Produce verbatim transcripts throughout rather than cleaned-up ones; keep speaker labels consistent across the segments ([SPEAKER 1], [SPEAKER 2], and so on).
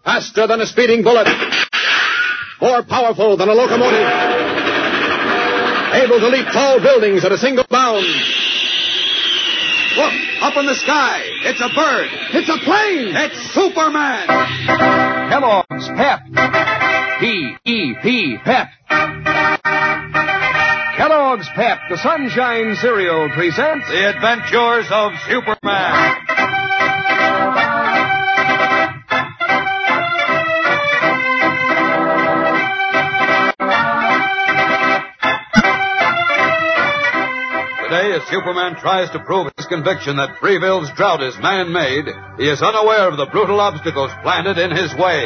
[SPEAKER 1] Faster than a speeding bullet. More powerful than a locomotive. Able to leap tall buildings at a single bound. Look, up in the sky. It's a bird. It's a plane. It's Superman.
[SPEAKER 2] Kellogg's Pep. P E P, Pep. Kellogg's Pep, the Sunshine Cereal, presents
[SPEAKER 3] The Adventures of Superman. Today, as Superman tries to prove his conviction that Freeville's drought is man-made, he is unaware of the brutal obstacles planted in his way.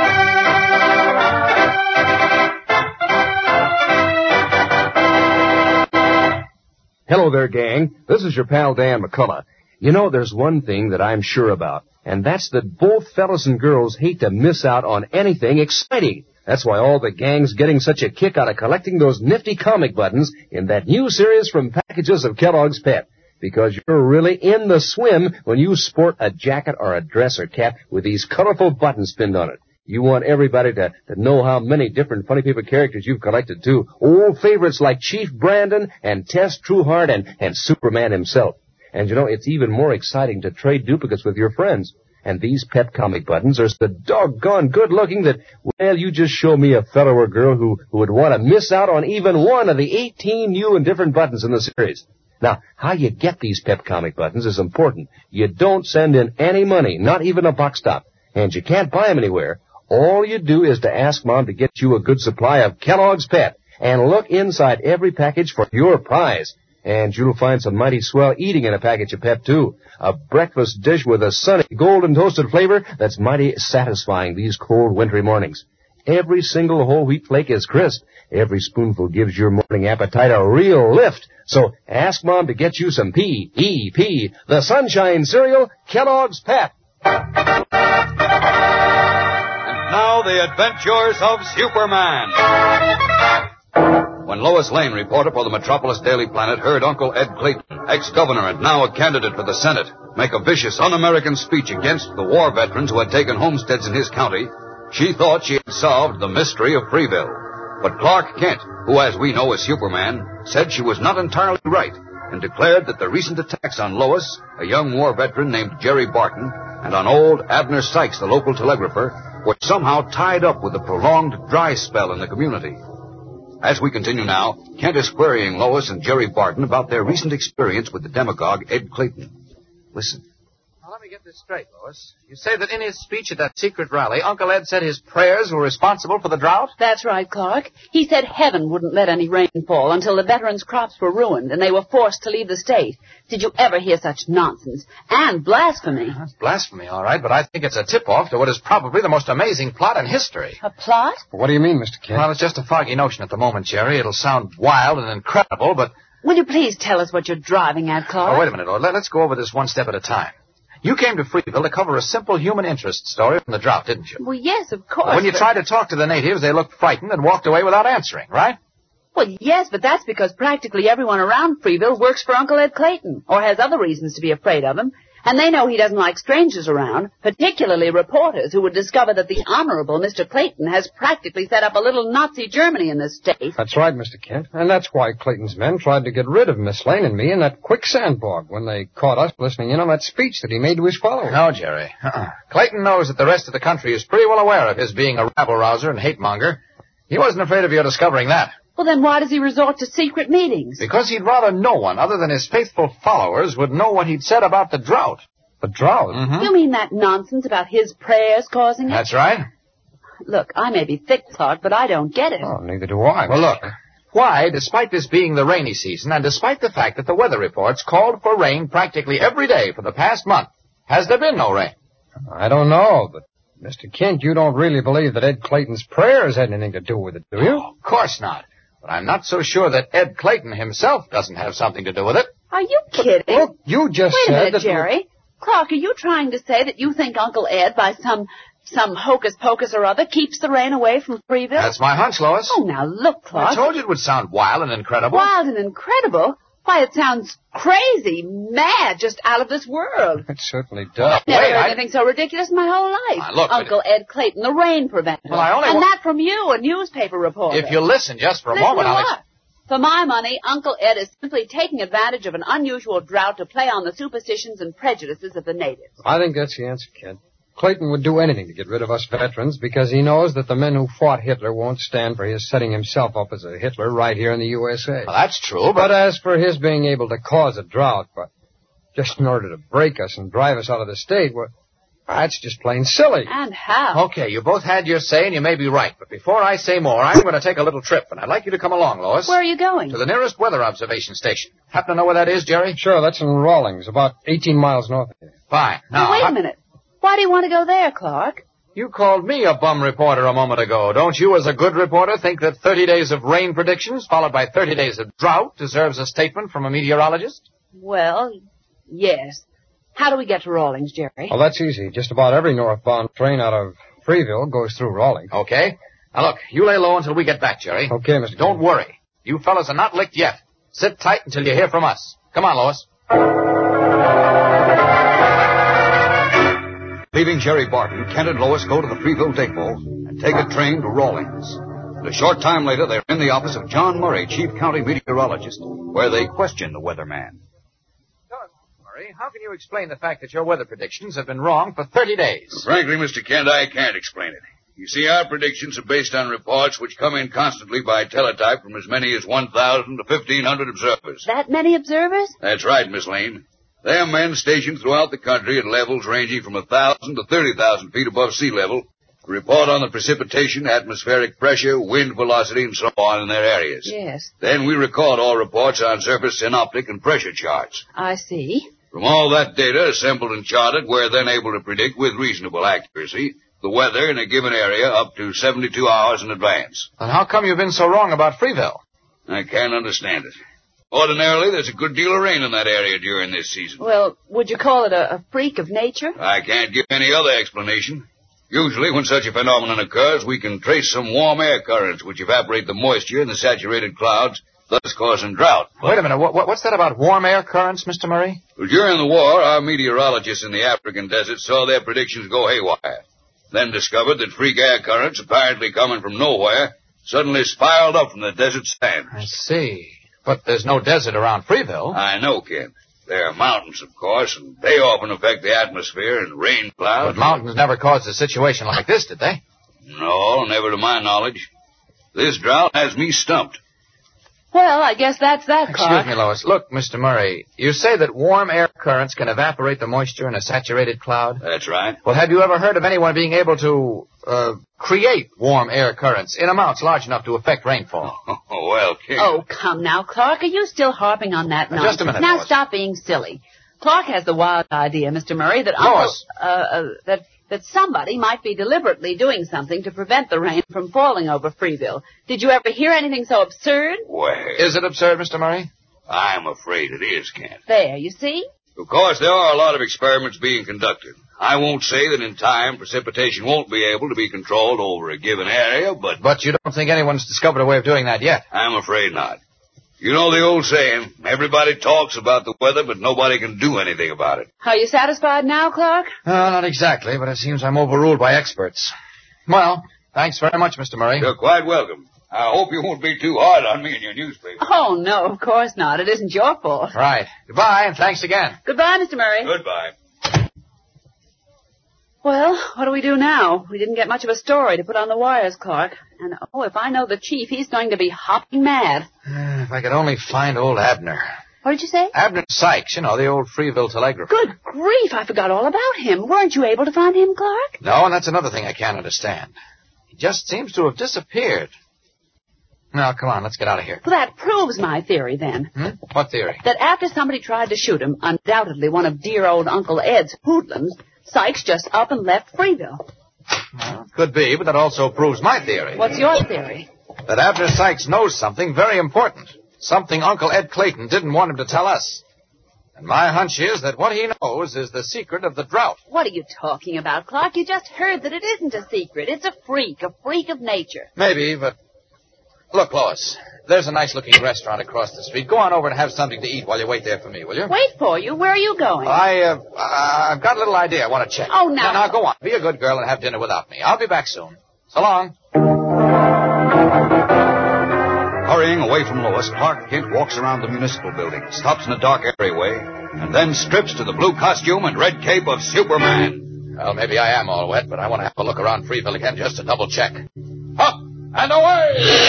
[SPEAKER 2] Hello there, gang. This is your pal Dan McCullough. You know, there's one thing that I'm sure about, and that's that both fellas and girls hate to miss out on anything exciting. That's why all the gang's getting such a kick out of collecting those nifty comic buttons in that new series from packages of Kellogg's Pep. Because you're really in the swim when you sport a jacket or a dress or cap with these colorful buttons pinned on it. You want everybody to, to know how many different funny paper characters you've collected, too. Old favorites like Chief Brandon and Tess Trueheart and, and Superman himself. And, you know, it's even more exciting to trade duplicates with your friends. And these Pep comic buttons are so doggone good-looking that, well, you just show me a fellow or girl who, who would want to miss out on even one of the eighteen new and different buttons in the series. Now, how you get these Pep comic buttons is important. You don't send in any money, not even a box top. And you can't buy them anywhere. All you do is to ask Mom to get you a good supply of Kellogg's Pep and look inside every package for your prize. And you'll find some mighty swell eating in a package of Pep, too. A breakfast dish with a sunny, golden toasted flavor that's mighty satisfying these cold, wintry mornings. Every single whole wheat flake is crisp. Every spoonful gives your morning appetite a real lift. So ask Mom to get you some P E P, the Sunshine Cereal, Kellogg's Pep.
[SPEAKER 3] And now, the Adventures of Superman. When Lois Lane, reporter for the Metropolis Daily Planet, heard Uncle Ed Clayton, ex-governor and now a candidate for the Senate, make a vicious, un-American speech against the war veterans who had taken homesteads in his county, she thought she had solved the mystery of Freeville. But Clark Kent, who, as we know, is Superman, said she was not entirely right and declared that the recent attacks on Lois, a young war veteran named Jerry Barton, and on old Abner Sykes, the local telegrapher, were somehow tied up with the prolonged dry spell in the community. As we continue now, Kent is querying Lois and Jerry Barton about their recent experience with the demagogue Ed Clayton. Listen.
[SPEAKER 4] Now, let me get this straight, Lois. You say that in his speech at that secret rally, Uncle Ed said his prayers were responsible for the drought?
[SPEAKER 5] That's right, Clark. He said heaven wouldn't let any rain fall until the veterans' crops were ruined and they were forced to leave the state. Did you ever hear such nonsense? And blasphemy.
[SPEAKER 4] That's blasphemy, all right, but I think it's a tip-off to what is probably the most amazing plot in history.
[SPEAKER 5] A plot?
[SPEAKER 2] What do you mean, Mister Kent?
[SPEAKER 4] Well, it's just a foggy notion at the moment, Jerry. It'll sound wild and incredible, but...
[SPEAKER 5] Will you please tell us what you're driving at, Clark?
[SPEAKER 4] Oh, wait a minute, Lord. Let's go over this one step at a time. You came to Freeville to cover a simple human interest story from the drought, didn't you?
[SPEAKER 5] Well, yes, of course.
[SPEAKER 4] When you
[SPEAKER 5] but...
[SPEAKER 4] tried to talk to the natives, they looked frightened and walked away without answering, right?
[SPEAKER 5] Well, yes, but that's because practically everyone around Freeville works for Uncle Ed Clayton, or has other reasons to be afraid of him. And they know he doesn't like strangers around, particularly reporters who would discover that the Honorable Mister Clayton has practically set up a little Nazi Germany in this state.
[SPEAKER 6] That's right, Mister Kent. And that's why Clayton's men tried to get rid of Miss Lane and me in that quicksand bog when they caught us listening in on that speech that he made to his followers.
[SPEAKER 4] No, Jerry. Uh-uh. Clayton knows that the rest of the country is pretty well aware of his being a rabble-rouser and hate-monger. He wasn't afraid of your discovering that.
[SPEAKER 5] Well, then why does he resort to secret meetings?
[SPEAKER 4] Because he'd rather no one other than his faithful followers would know what he'd said about the drought.
[SPEAKER 6] The drought?
[SPEAKER 4] Mm-hmm.
[SPEAKER 5] You mean that nonsense about his prayers causing it?
[SPEAKER 4] That's right.
[SPEAKER 5] Look, I may be thick, Clark, but I don't get it.
[SPEAKER 6] Oh, neither do I.
[SPEAKER 4] Well, look, why, despite this being the rainy season, and despite the fact that the weather reports called for rain practically every day for the past month, has there been no rain?
[SPEAKER 6] I don't know, but Mister Kent, you don't really believe that Ed Clayton's prayers had anything to do with it, do you?
[SPEAKER 4] Oh, of course not. But I'm not so sure that Ed Clayton himself doesn't have something to do with it.
[SPEAKER 5] Are you kidding?
[SPEAKER 6] Look, you just
[SPEAKER 5] Wait
[SPEAKER 6] said
[SPEAKER 5] a minute,
[SPEAKER 6] that...
[SPEAKER 5] Jerry. Clark, are you trying to say that you think Uncle Ed, by some some hocus-pocus or other, keeps the rain away from Freeville?
[SPEAKER 4] That's my hunch, Lois.
[SPEAKER 5] Oh, now look, Clark.
[SPEAKER 4] I told you it would sound wild and incredible.
[SPEAKER 5] Wild and incredible? Why, it sounds crazy, mad, just out of this world.
[SPEAKER 6] It certainly does.
[SPEAKER 5] Never
[SPEAKER 4] Wait,
[SPEAKER 5] heard
[SPEAKER 4] I-
[SPEAKER 5] anything so ridiculous in my whole life.
[SPEAKER 4] Ah, look,
[SPEAKER 5] Uncle Ed Clayton, the rain preventer.
[SPEAKER 4] Well, I only
[SPEAKER 5] and
[SPEAKER 4] wa-
[SPEAKER 5] that from you, a newspaper reporter.
[SPEAKER 4] If you listen just for a
[SPEAKER 5] Listen
[SPEAKER 4] moment,
[SPEAKER 5] to
[SPEAKER 4] I'll...
[SPEAKER 5] what? For my money, Uncle Ed is simply taking advantage of an unusual drought to play on the superstitions and prejudices of the natives.
[SPEAKER 6] I think that's the answer, kid. Clayton would do anything to get rid of us veterans because he knows that the men who fought Hitler won't stand for his setting himself up as a Hitler right here in the U S A.
[SPEAKER 4] Well, that's true,
[SPEAKER 6] But
[SPEAKER 4] but...
[SPEAKER 6] as for his being able to cause a drought, but just in order to break us and drive us out of the state, well, that's just plain silly.
[SPEAKER 5] And how?
[SPEAKER 4] Okay, you both had your say, and you may be right. But before I say more, I'm going to take a little trip, and I'd like you to come along, Lois.
[SPEAKER 5] Where are you going?
[SPEAKER 4] To the nearest weather observation station. Happen to know where that is, Jerry?
[SPEAKER 6] Sure, that's in Rawlings, about eighteen miles north of here.
[SPEAKER 4] Fine.
[SPEAKER 5] Now,
[SPEAKER 4] Now,
[SPEAKER 5] wait
[SPEAKER 4] I-
[SPEAKER 5] a minute. Why do you want to go there, Clark?
[SPEAKER 4] You called me a bum reporter a moment ago. Don't you, as a good reporter, think that thirty days of rain predictions, followed by thirty days of drought, deserves a statement from a meteorologist?
[SPEAKER 5] Well, yes. How do we get to Rawlings, Jerry?
[SPEAKER 6] Well, that's easy. Just about every northbound train out of Freeville goes through Rawlings.
[SPEAKER 4] Okay. Now, look, you lay low until we get back, Jerry.
[SPEAKER 6] Okay, Mister
[SPEAKER 4] Don't
[SPEAKER 6] Kennedy.
[SPEAKER 4] worry. You fellas are not licked yet. Sit tight until you hear from us. Come on, Lois.
[SPEAKER 3] Leaving Jerry Barton, Kent and Lois go to the Freeville Depot and take a train to Rawlings. And a short time later, they're in the office of John Murray, chief county meteorologist, where they question the weatherman.
[SPEAKER 4] Murray, how can you explain the fact that your weather predictions have been wrong for thirty days?
[SPEAKER 7] Frankly, Mister Kent, I can't explain it. You see, our predictions are based on reports which come in constantly by teletype from as many as one thousand to fifteen hundred observers.
[SPEAKER 5] That many observers?
[SPEAKER 7] That's right, Miss Lane. They are men stationed throughout the country at levels ranging from one thousand to thirty thousand feet above sea level to report on the precipitation, atmospheric pressure, wind velocity, and so on in their areas.
[SPEAKER 5] Yes,
[SPEAKER 7] Then we record all reports on surface synoptic and pressure charts.
[SPEAKER 5] I see.
[SPEAKER 7] From all that data assembled and charted, we're then able to predict with reasonable accuracy the weather in a given area up to seventy-two hours in advance.
[SPEAKER 4] Then how come you've been so wrong about Freeville?
[SPEAKER 7] I can't understand it. Ordinarily, there's a good deal of rain in that area during this season.
[SPEAKER 5] Well, would you call it a, a freak of nature?
[SPEAKER 7] I can't give any other explanation. Usually, when such a phenomenon occurs, we can trace some warm air currents which evaporate the moisture in the saturated clouds, thus causing drought.
[SPEAKER 4] Wait a minute. What, what, what's that about warm air currents, Mister Murray?
[SPEAKER 7] Well, during the war, our meteorologists in the African desert saw their predictions go haywire. Then discovered that freak air currents, apparently coming from nowhere, suddenly spiraled up from the desert sand.
[SPEAKER 4] I see. But there's no desert around Freeville.
[SPEAKER 7] I know, Kent. There are mountains, of course, and they often affect the atmosphere and rain clouds.
[SPEAKER 4] But mountains never caused a situation like this, did they?
[SPEAKER 7] No, never to my knowledge. This drought has me stumped.
[SPEAKER 5] Well, I guess that's that,
[SPEAKER 4] Excuse
[SPEAKER 5] Clark.
[SPEAKER 4] me, Lois. Look, Mister Murray, you say that warm air currents can evaporate the moisture in a saturated cloud?
[SPEAKER 7] That's right.
[SPEAKER 4] Well, have you ever heard of anyone being able to uh, create warm air currents in amounts large enough to affect rainfall?
[SPEAKER 7] Oh, well, Kent.
[SPEAKER 5] Oh, come now, Clark. Are you still harping on that
[SPEAKER 4] Now,
[SPEAKER 5] nonsense?
[SPEAKER 4] just a minute,
[SPEAKER 5] Now
[SPEAKER 4] Lois.
[SPEAKER 5] stop being silly. Clark has the wild idea, Mister Murray, that
[SPEAKER 4] Lois.
[SPEAKER 5] Uncle, uh, uh, that that somebody might be deliberately doing something to prevent the rain from falling over Freeville. Did you ever hear anything so absurd?
[SPEAKER 7] Well,
[SPEAKER 4] Is it absurd, Mister Murray?
[SPEAKER 7] I'm afraid it is, Kent.
[SPEAKER 5] There, you see?
[SPEAKER 7] Of course, there are a lot of experiments being conducted. I won't say that in time precipitation won't be able to be controlled over a given area, but
[SPEAKER 4] But you don't think anyone's discovered a way of doing that yet?
[SPEAKER 7] I'm afraid not. You know the old saying, everybody talks about the weather, but nobody can do anything about it.
[SPEAKER 5] Are you satisfied now, Clark?
[SPEAKER 4] Uh, not exactly, but it seems I'm overruled by experts. Well, thanks very much, Mister Murray.
[SPEAKER 7] You're quite welcome. I hope you won't be too hard on me in your newspaper.
[SPEAKER 5] Oh, no, of course not. It isn't your fault.
[SPEAKER 4] Right. Goodbye, and thanks again.
[SPEAKER 5] Goodbye, Mister Murray.
[SPEAKER 7] Goodbye.
[SPEAKER 5] Well, what do we do now? We didn't get much of a story to put on the wires, Clark. And, oh, if I know the chief, he's going to be hopping mad.
[SPEAKER 4] Uh, if I could only find old Abner.
[SPEAKER 5] What did you say?
[SPEAKER 4] Abner Sykes, you know, the old Freeville telegrapher.
[SPEAKER 5] Good grief, I forgot all about him. Weren't you able to find him, Clark?
[SPEAKER 4] No, and that's another thing I can't understand. He just seems to have disappeared. Now, come on, let's get out of here.
[SPEAKER 5] Well, that proves my theory, then.
[SPEAKER 4] Hmm? What theory?
[SPEAKER 5] That after somebody tried to shoot him, undoubtedly one of dear old Uncle Ed's hoodlums, Sykes just up and left Freeville.
[SPEAKER 4] Well, could be, but that also proves my theory.
[SPEAKER 5] What's your theory?
[SPEAKER 4] That Abner Sykes knows something very important. Something Uncle Ed Clayton didn't want him to tell us. And my hunch is that what he knows is the secret of the drought.
[SPEAKER 5] What are you talking about, Clark? You just heard that it isn't a secret. It's a freak, a freak of nature.
[SPEAKER 4] Maybe, but Look, Lois, there's a nice-looking restaurant across the street. Go on over and have something to eat while you wait there for me, will you?
[SPEAKER 5] Wait for you? Where are you going?
[SPEAKER 4] I, uh, I've got a little idea I want to check.
[SPEAKER 5] Oh, now.
[SPEAKER 4] Now, now, go on. Be a good girl and have dinner without me. I'll be back soon. So long.
[SPEAKER 3] Hurrying away from Lois, Clark Kent walks around the municipal building, stops in a dark alleyway, and then strips to the blue costume and red cape of Superman.
[SPEAKER 4] Well, maybe I am all wet, but I want to have a look around Freeville again just to double check. Up and away!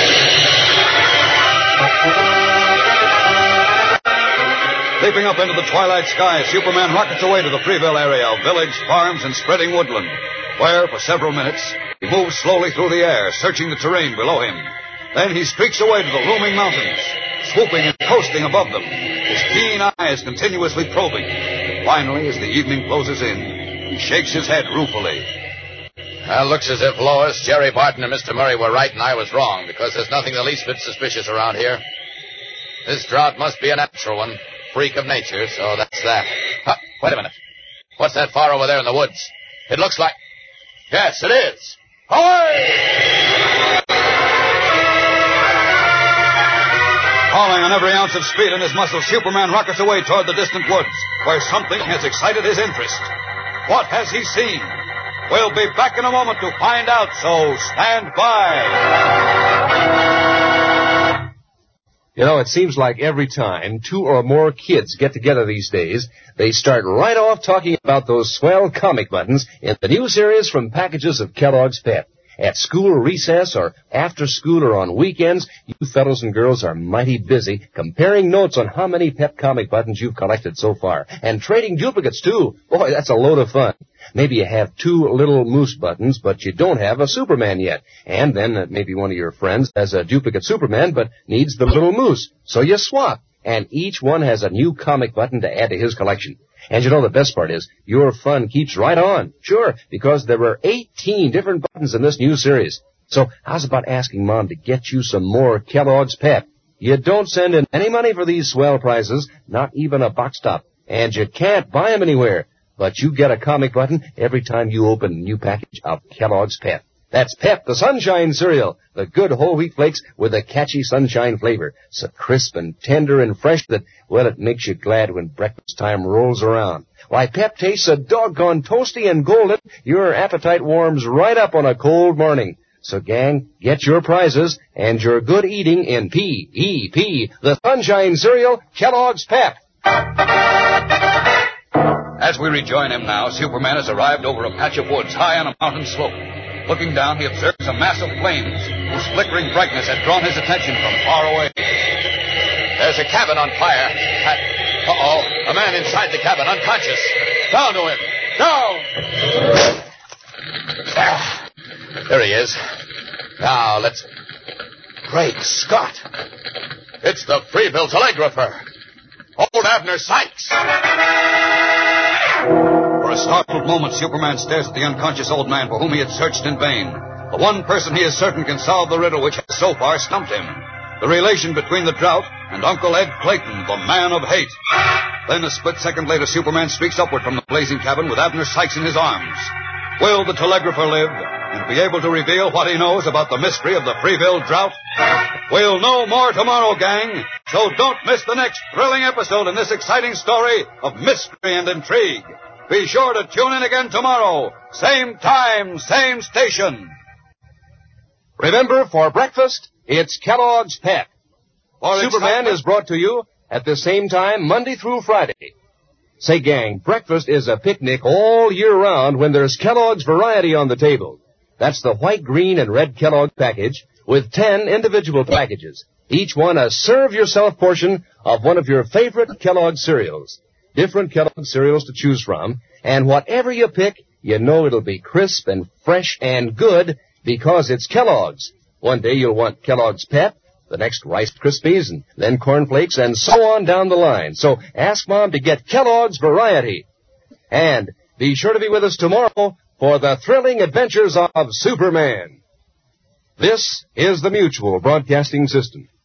[SPEAKER 3] Leaping up into the twilight sky, Superman rockets away to the Freeville area of village, farms, and spreading woodland, where, for several minutes, he moves slowly through the air, searching the terrain below him. Then he streaks away to the looming mountains, swooping and coasting above them, his keen eyes continuously probing. Finally, as the evening closes in, he shakes his head ruefully.
[SPEAKER 4] Well, looks as if Lois, Jerry Barton, and Mister Murray were right and I was wrong, because there's nothing the least bit suspicious around here. This drought must be a natural one, freak of nature, so that's that. Huh, wait a minute. What's that far over there in the woods? It looks like... Yes, it is. Away!
[SPEAKER 3] Hauling on every ounce of speed in his muscles, Superman rockets away toward the distant woods, where something has excited his interest. What has he seen? We'll be back in a moment to find out, so stand by.
[SPEAKER 2] You know, it seems like every time two or more kids get together these days, they start right off talking about those swell comic buttons in the new series from packages of Kellogg's Pep. At school recess or after school or on weekends, you fellows and girls are mighty busy comparing notes on how many Pep comic buttons you've collected so far. And trading duplicates, too. Boy, that's a load of fun. Maybe you have two little moose buttons, but you don't have a Superman yet. And then uh, maybe one of your friends has a duplicate Superman, but needs the little moose. So you swap. And each one has a new comic button to add to his collection. And you know the best part is, your fun keeps right on. Sure, because there are eighteen different buttons in this new series. So how's about asking Mom to get you some more Kellogg's Pep? You don't send in any money for these swell prizes, not even a box top. And you can't buy them anywhere. But you get a comic button every time you open a new package of Kellogg's Pep. That's Pep, the Sunshine cereal, the good whole wheat flakes with a catchy sunshine flavor. So crisp and tender and fresh that, well, it makes you glad when breakfast time rolls around. Why, Pep tastes so doggone toasty and golden, your appetite warms right up on a cold morning. So, gang, get your prizes and your good eating in P E P, the Sunshine cereal, Kellogg's Pep.
[SPEAKER 3] As we rejoin him now, Superman has arrived over a patch of woods high on a mountain slope. Looking down, he observes a mass of flames whose flickering brightness had drawn his attention from far away.
[SPEAKER 4] There's a cabin on fire. I... Uh-oh, a man inside the cabin, unconscious. Down to him. Down! Ah, there he is. Now, let's... Great Scott! It's the Freeville telegrapher. Old Abner Sykes.
[SPEAKER 3] For a startled moment, Superman stares at the unconscious old man for whom he had searched in vain. The one person he is certain can solve the riddle which has so far stumped him. The relation between the drought and Uncle Ed Clayton, the man of hate. Then a split second later, Superman streaks upward from the blazing cabin with Abner Sykes in his arms. Will the telegrapher live and be able to reveal what he knows about the mystery of the Freeville drought? We'll know more tomorrow, gang, so don't miss the next thrilling episode in this exciting story of mystery and intrigue. Be sure to tune in again tomorrow. Same time, same station.
[SPEAKER 2] Remember, for breakfast, it's Kellogg's Pep.
[SPEAKER 3] For
[SPEAKER 2] Superman
[SPEAKER 3] excitement...
[SPEAKER 2] is brought to you at the same time Monday through Friday. Say, gang, breakfast is a picnic all year round when there's Kellogg's variety on the table. That's the white, green, and red Kellogg package with ten individual packages, each one a serve-yourself portion of one of your favorite Kellogg cereals. Different Kellogg cereals to choose from, and whatever you pick, you know it'll be crisp and fresh and good because it's Kellogg's. One day you'll want Kellogg's Pep, the next Rice Krispies, and then Corn Flakes, and so on down the line. So ask Mom to get Kellogg's variety. And be sure to be with us tomorrow for the thrilling adventures of Superman. This is the Mutual Broadcasting System.